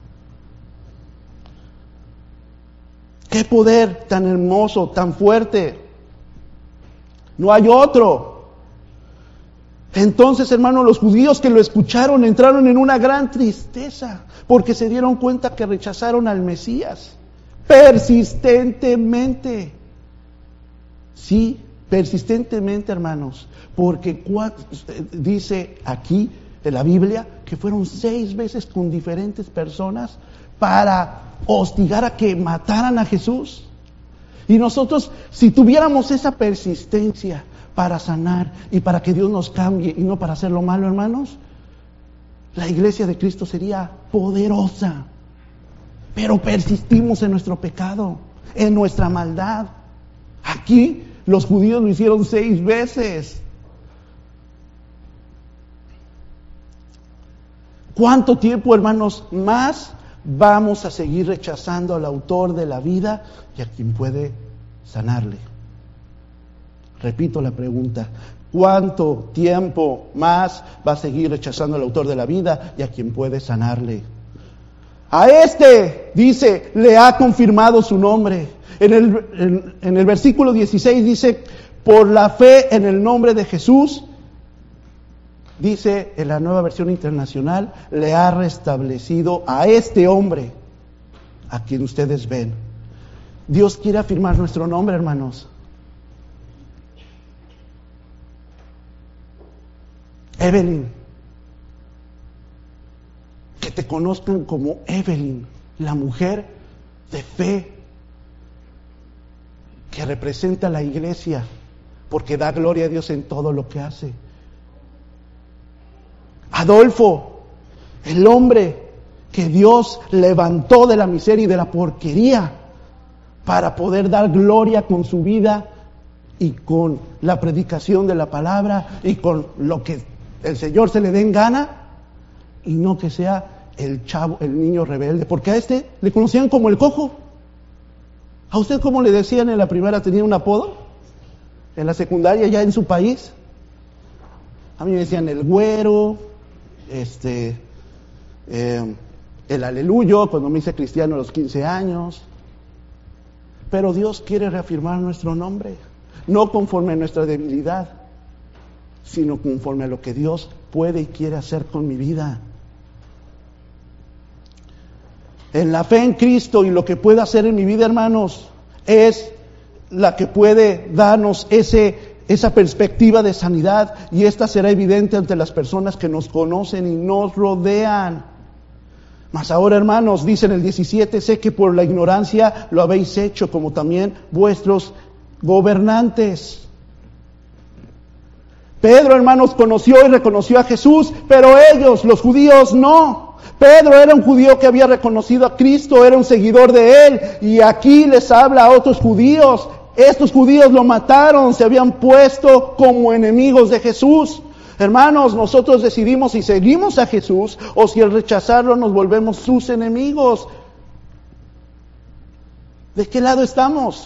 S1: ¡Qué poder tan hermoso, tan fuerte! No hay otro. Entonces, hermanos, los judíos que lo escucharon entraron en una gran tristeza porque se dieron cuenta que rechazaron al Mesías persistentemente. Sí, persistentemente, hermanos, porque dice aquí en la Biblia que fueron seis veces con diferentes personas para hostigar a que mataran a Jesús. Y nosotros, si tuviéramos esa persistencia para sanar y para que Dios nos cambie y no para hacer lo malo, hermanos, la iglesia de Cristo sería poderosa. Pero persistimos en nuestro pecado, en nuestra maldad. Aquí los judíos lo hicieron seis veces. ¿Cuánto tiempo, hermanos, más vamos a seguir rechazando al autor de la vida y a quien puede sanarle? Repito la pregunta: ¿cuánto tiempo más va a seguir rechazando al autor de la vida y a quien puede sanarle? A este, dice, le ha confirmado su nombre. En el, en, en el versículo dieciséis dice, por la fe en el nombre de Jesús, dice en la Nueva Versión Internacional, le ha restablecido a este hombre, a quien ustedes ven. Dios quiere afirmar nuestro nombre, hermanos. Evelyn, que te conozcan como Evelyn, la mujer de fe, que representa a la iglesia, porque da gloria a Dios en todo lo que hace. Adolfo, el hombre que Dios levantó de la miseria y de la porquería para poder dar gloria con su vida y con la predicación de la palabra y con lo que el Señor se le dé en gana, y no que sea el chavo, el niño rebelde, porque a este le conocían como el cojo. ¿A usted cómo le decían en la primera? ¿Tenía un apodo? En la secundaria, ya en su país, a mí me decían el güero, este, eh, el aleluyo, cuando me hice cristiano a los quince años. Pero Dios quiere reafirmar nuestro nombre, no conforme a nuestra debilidad, sino conforme a lo que Dios puede y quiere hacer con mi vida. En la fe en Cristo y lo que puede hacer en mi vida, hermanos, es la que puede darnos ese, esa perspectiva de sanidad, y esta será evidente ante las personas que nos conocen y nos rodean. Mas ahora, hermanos, dice en el diecisiete, sé que por la ignorancia lo habéis hecho, como también vuestros gobernantes. Pedro, hermanos, conoció y reconoció a Jesús, pero ellos, los judíos, no. Pedro era un judío que había reconocido a Cristo, era un seguidor de Él, y aquí les habla a otros judíos. Estos judíos lo mataron, se habían puesto como enemigos de Jesús. Hermanos, nosotros decidimos si seguimos a Jesús o si al rechazarlo nos volvemos sus enemigos. ¿De qué lado estamos?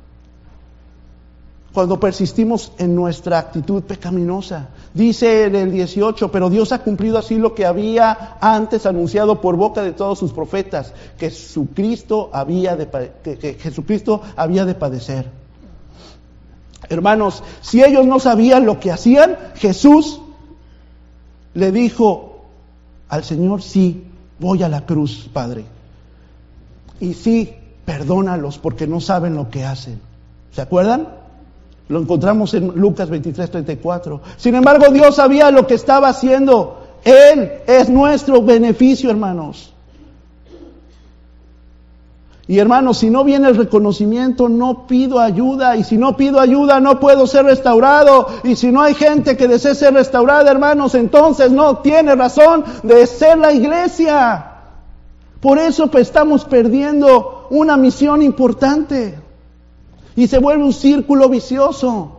S1: Cuando persistimos en nuestra actitud pecaminosa. Dice en el dieciocho, pero Dios ha cumplido así lo que había antes anunciado por boca de todos sus profetas, que Jesucristo había de, que, que Jesucristo había de padecer. Hermanos, si ellos no sabían lo que hacían, Jesús le dijo al Señor, sí, voy a la cruz, Padre. Y sí, perdónalos porque no saben lo que hacen. ¿Se acuerdan? Lo encontramos en Lucas veintitrés, treinta y cuatro. Sin embargo, Dios sabía lo que estaba haciendo. Él es nuestro beneficio, hermanos. Y hermanos, si no viene el reconocimiento, no pido ayuda. Y si no pido ayuda, no puedo ser restaurado. Y si no hay gente que desee ser restaurada, hermanos, entonces no tiene razón de ser la iglesia. Por eso pues, estamos perdiendo una misión importante. Y se vuelve un círculo vicioso.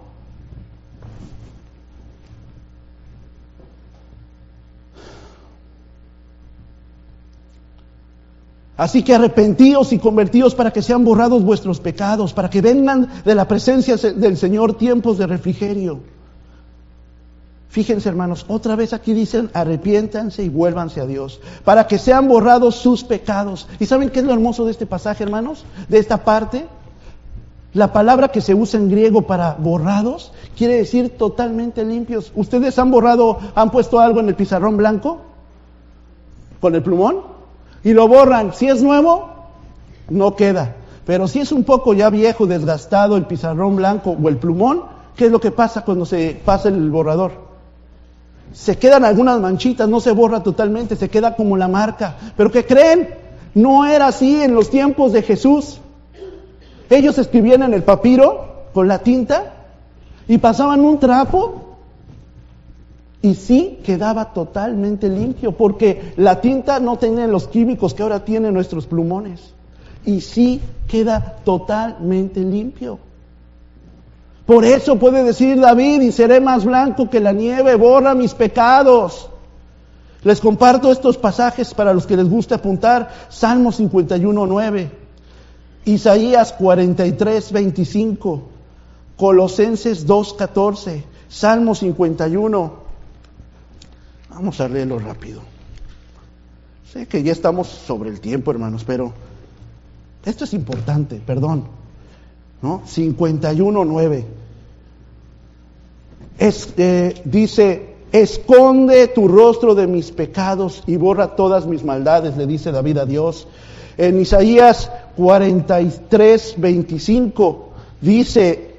S1: Así que arrepentíos y convertíos para que sean borrados vuestros pecados, para que vengan de la presencia del Señor tiempos de refrigerio. Fíjense, hermanos, otra vez aquí dicen, arrepiéntanse y vuélvanse a Dios, para que sean borrados sus pecados. ¿Y saben qué es lo hermoso de este pasaje, hermanos? De esta parte. La palabra que se usa en griego para borrados quiere decir totalmente limpios. ¿Ustedes han borrado, han puesto algo en el pizarrón blanco? ¿Con el plumón? Y lo borran. Si es nuevo, no queda. Pero si es un poco ya viejo, desgastado el pizarrón blanco o el plumón, ¿qué es lo que pasa cuando se pasa el borrador? Se quedan algunas manchitas, no se borra totalmente, se queda como la marca. ¿Pero qué creen? No era así en los tiempos de Jesús. Ellos escribían en el papiro con la tinta y pasaban un trapo y sí quedaba totalmente limpio, porque la tinta no tenía los químicos que ahora tienen nuestros plumones. Y sí queda totalmente limpio. Por eso puede decir David, y seré más blanco que la nieve, borra mis pecados. Les comparto estos pasajes para los que les guste apuntar. Salmo cincuenta y uno, nueve. Isaías cuarenta y tres, veinticinco. Colosenses dos, catorce. Salmo cincuenta y uno. Vamos a leerlo rápido. Sé que ya estamos sobre el tiempo, hermanos, pero esto es importante, perdón. ¿No? cincuenta y uno, nueve. Es, eh, dice, esconde tu rostro de mis pecados y borra todas mis maldades, le dice David a Dios. En Isaías cuarenta y tres, veinticinco dice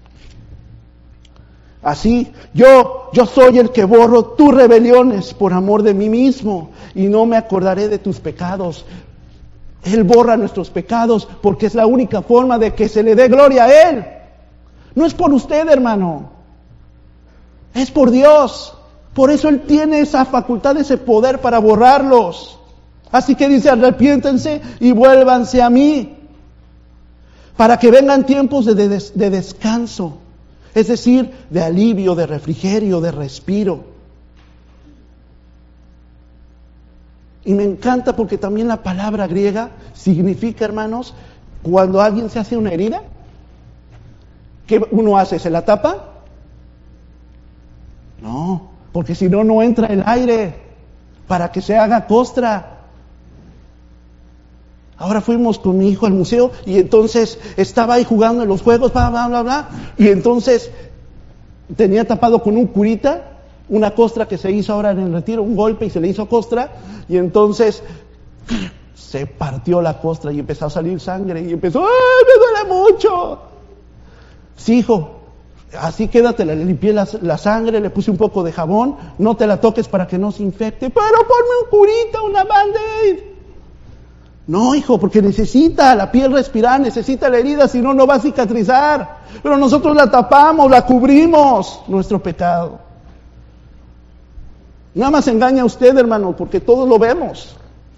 S1: así, yo, yo soy el que borro tus rebeliones por amor de mí mismo y no me acordaré de tus pecados. Él borra nuestros pecados porque es la única forma de que se le dé gloria a Él. No es por usted, hermano. Es por Dios. Por eso Él tiene esa facultad, ese poder para borrarlos. Así que dice, arrepiéntense y vuélvanse a mí. Para que vengan tiempos de, de, de descanso. Es decir, de alivio, de refrigerio, de respiro. Y me encanta porque también la palabra griega significa, hermanos, cuando alguien se hace una herida, ¿qué uno hace? ¿Se la tapa? No, porque si no, no entra el aire para que se haga costra. Ahora fuimos con mi hijo al museo y entonces estaba ahí jugando en los juegos, bla, bla, bla, bla, y entonces tenía tapado con un curita una costra que se hizo ahora en el retiro, un golpe y se le hizo costra, y entonces se partió la costra y empezó a salir sangre y empezó, ¡ay, me duele mucho! Sí, hijo, así quédate, le limpié la, la sangre, le puse un poco de jabón, no te la toques para que no se infecte, pero ponme un curita, una Band-Aid. No, hijo, porque necesita la piel respirar, necesita la herida, si no, no va a cicatrizar. Pero nosotros la tapamos, la cubrimos, nuestro pecado. Nada más engaña a usted, hermano, porque todos lo vemos.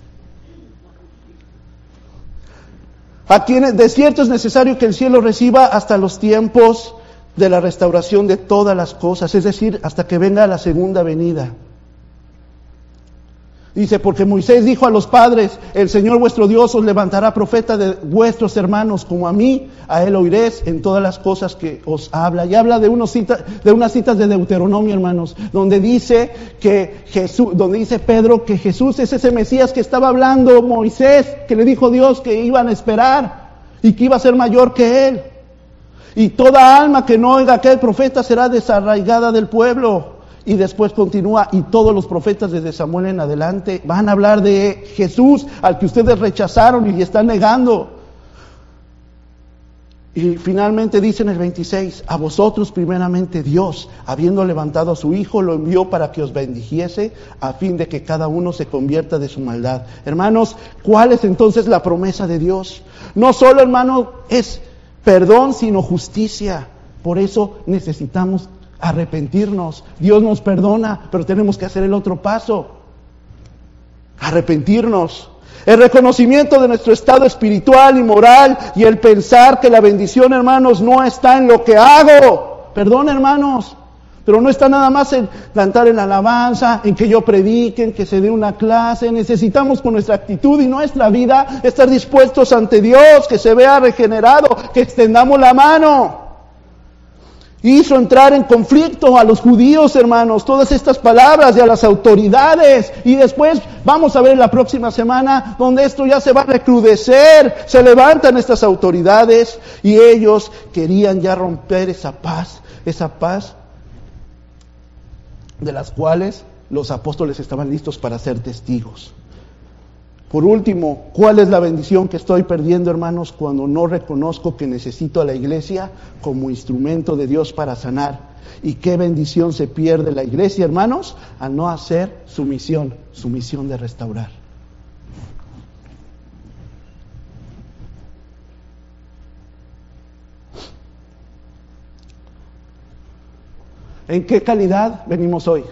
S1: A quienes, de cierto es necesario que el cielo reciba hasta los tiempos de la restauración de todas las cosas, es decir, hasta que venga la segunda venida. Dice, porque Moisés dijo a los padres, el Señor vuestro Dios os levantará profeta de vuestros hermanos, como a mí, a él oiréis en todas las cosas que os habla. Y habla de, unos cita, de unas citas de Deuteronomio, hermanos, donde dice que Jesús, donde dice Pedro que Jesús es ese Mesías que estaba hablando Moisés, que le dijo Dios que iban a esperar y que iba a ser mayor que él. Y toda alma que no oiga a aquel profeta será desarraigada del pueblo. Y después continúa, y todos los profetas desde Samuel en adelante van a hablar de Jesús, al que ustedes rechazaron y están negando. Y finalmente dice en el veintiséis, a vosotros primeramente Dios, habiendo levantado a su Hijo, lo envió para que os bendijese, a fin de que cada uno se convierta de su maldad. Hermanos, ¿cuál es entonces la promesa de Dios? No solo, hermano, es perdón, sino justicia. Por eso necesitamos arrepentirnos. Dios nos perdona, pero tenemos que hacer el otro paso. Arrepentirnos. El reconocimiento de nuestro estado espiritual y moral y el pensar que la bendición, hermanos, no está en lo que hago. Perdón, hermanos, pero no está nada más en cantar en alabanza, en que yo predique, en que se dé una clase. Necesitamos con nuestra actitud y nuestra vida estar dispuestos ante Dios, que se vea regenerado, que extendamos la mano. Hizo entrar en conflicto a los judíos, hermanos, todas estas palabras y a las autoridades. Y después vamos a ver la próxima semana donde esto ya se va a recrudecer. Se levantan estas autoridades y ellos querían ya romper esa paz, esa paz de las cuales los apóstoles estaban listos para ser testigos. Por último, ¿cuál es la bendición que estoy perdiendo, hermanos, cuando no reconozco que necesito a la iglesia como instrumento de Dios para sanar? ¿Y qué bendición se pierde la iglesia, hermanos, al no hacer su misión, su misión de restaurar? ¿En qué calidad venimos hoy?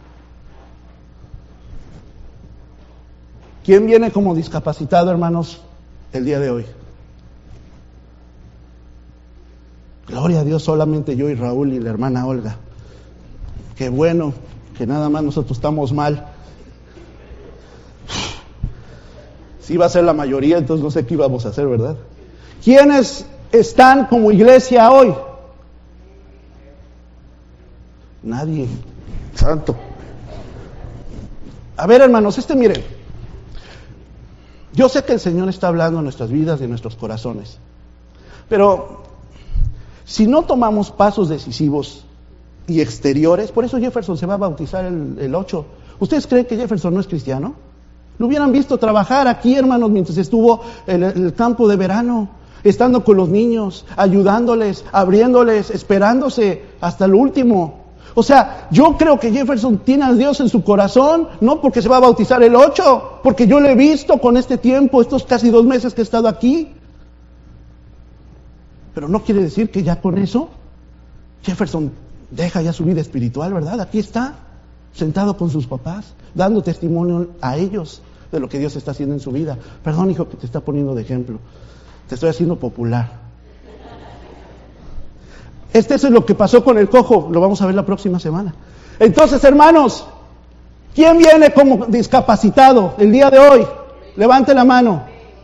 S1: ¿Quién viene como discapacitado, hermanos, el día de hoy? Gloria a Dios, solamente yo y Raúl y la hermana Olga. Qué bueno que nada más nosotros estamos mal. Si iba a ser la mayoría, entonces no sé qué íbamos a hacer, ¿verdad? ¿Quiénes están como iglesia hoy? Nadie. Santo. A ver, hermanos, este miren. Yo sé que el Señor está hablando en nuestras vidas y en nuestros corazones, pero si no tomamos pasos decisivos y exteriores, por eso Jefferson se va a bautizar el, el ocho. ¿Ustedes creen que Jefferson no es cristiano? Lo hubieran visto trabajar aquí, hermanos, mientras estuvo en el, el campo de verano, estando con los niños, ayudándoles, abriéndoles, esperándose hasta el último. O sea, yo creo que Jefferson tiene a Dios en su corazón, no porque se va a bautizar el ocho, porque yo lo he visto con este tiempo, estos casi dos meses que he estado aquí. Pero no quiere decir que ya con eso Jefferson deja ya su vida espiritual, ¿verdad? Aquí está, sentado con sus papás, dando testimonio a ellos de lo que Dios está haciendo en su vida. Perdón, hijo, que te está poniendo de ejemplo. Te estoy haciendo popular. Este es lo que pasó con el cojo, lo vamos a ver la próxima semana. Entonces, hermanos, ¿quién viene como discapacitado el día de hoy? Levante la mano.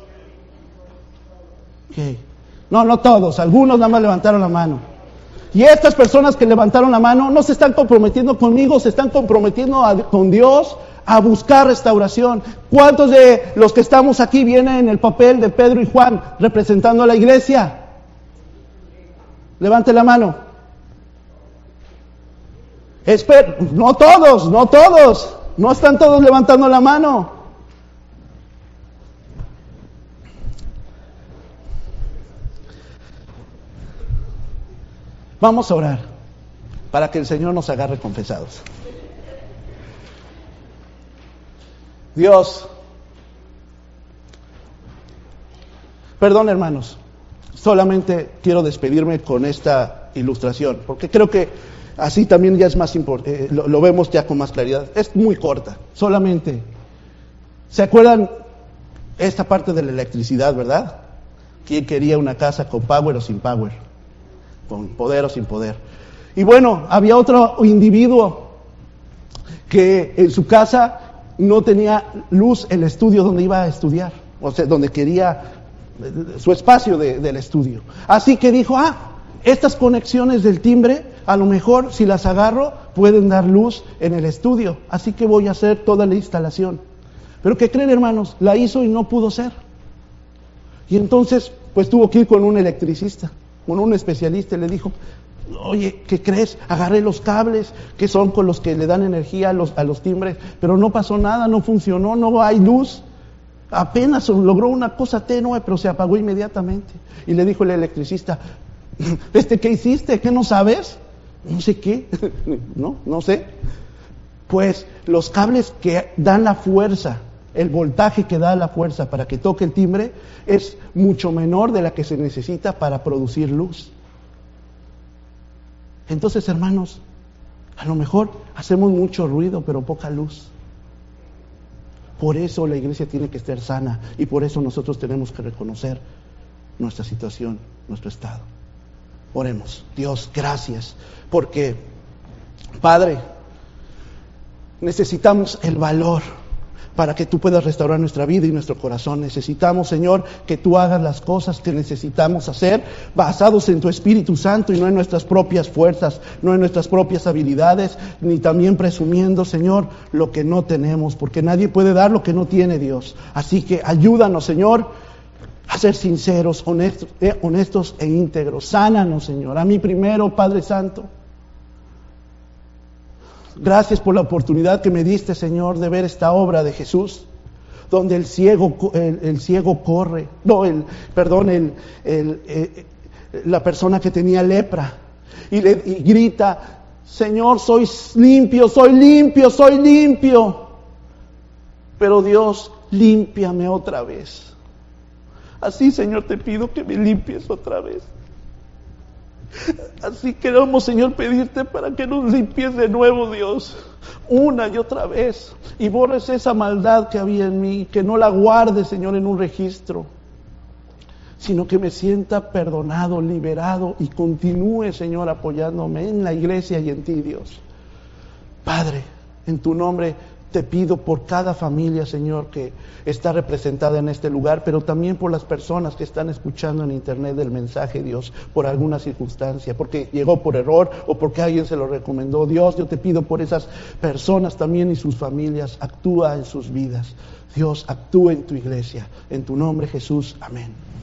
S1: Okay. No, no todos, algunos nada más levantaron la mano. Y estas personas que levantaron la mano no se están comprometiendo conmigo, se están comprometiendo a, con Dios a buscar restauración. ¿Cuántos de los que estamos aquí vienen en el papel de Pedro y Juan representando a la iglesia? Levante la mano. Espera, no todos, no todos, no están todos levantando la mano. Vamos a orar para que el Señor nos agarre confesados. Dios, perdón, hermanos. Solamente quiero despedirme con esta ilustración, porque creo que así también ya es más importante, eh, lo, lo vemos ya con más claridad. Es muy corta, solamente. ¿Se acuerdan esta parte de la electricidad, verdad? ¿Quién quería una casa con power o sin power? Con poder o sin poder. Y bueno, había otro individuo que en su casa no tenía luz el estudio donde iba a estudiar, o sea, donde quería su espacio de, del estudio. Así que dijo, ah, estas conexiones del timbre, a lo mejor si las agarro, pueden dar luz en el estudio. Así que voy a hacer toda la instalación. Pero ¿qué creen, hermanos? La hizo y no pudo ser. Y entonces, pues tuvo que ir con un electricista, con un especialista, y le dijo, oye, ¿qué crees? Agarré los cables, que son con los que le dan energía a los, a los timbres, pero no pasó nada, no funcionó, no hay luz. Apenas logró una cosa tenue, pero se apagó inmediatamente. Y le dijo el electricista, ¿este qué hiciste? ¿Qué no sabes? No sé qué, no, no sé. Pues los cables que dan la fuerza, el voltaje que da la fuerza para que toque el timbre, es mucho menor de la que se necesita para producir luz. Entonces, hermanos, a lo mejor hacemos mucho ruido, pero poca luz. Por eso la iglesia tiene que estar sana y por eso nosotros tenemos que reconocer nuestra situación, nuestro estado. Oremos. Dios, gracias, porque, Padre, necesitamos el valor para que tú puedas restaurar nuestra vida y nuestro corazón. Necesitamos, Señor, que tú hagas las cosas que necesitamos hacer basados en tu Espíritu Santo y no en nuestras propias fuerzas, no en nuestras propias habilidades, ni también presumiendo, Señor, lo que no tenemos, porque nadie puede dar lo que no tiene, Dios. Así que ayúdanos, Señor, a ser sinceros, honestos, eh, honestos e íntegros. Sánanos, Señor, a mí primero, Padre Santo. Gracias por la oportunidad que me diste, Señor, de ver esta obra de Jesús, donde el ciego, el, el ciego corre, no, el, perdón, el, el, el, la persona que tenía lepra, y, le, y grita, Señor, soy limpio, soy limpio, soy limpio. Pero Dios, límpiame otra vez. Así, Señor, te pido que me limpies otra vez. Así queremos, Señor, pedirte para que nos limpies de nuevo, Dios, una y otra vez, y borres esa maldad que había en mí, que no la guardes, Señor, en un registro, sino que me sienta perdonado, liberado, y continúe, Señor, apoyándome en la iglesia y en ti, Dios. Padre, en tu nombre te pido por cada familia, Señor, que está representada en este lugar, pero también por las personas que están escuchando en internet el mensaje, Dios, por alguna circunstancia, porque llegó por error o porque alguien se lo recomendó. Dios, yo te pido por esas personas también y sus familias, actúa en sus vidas. Dios, actúa en tu iglesia. En tu nombre, Jesús. Amén.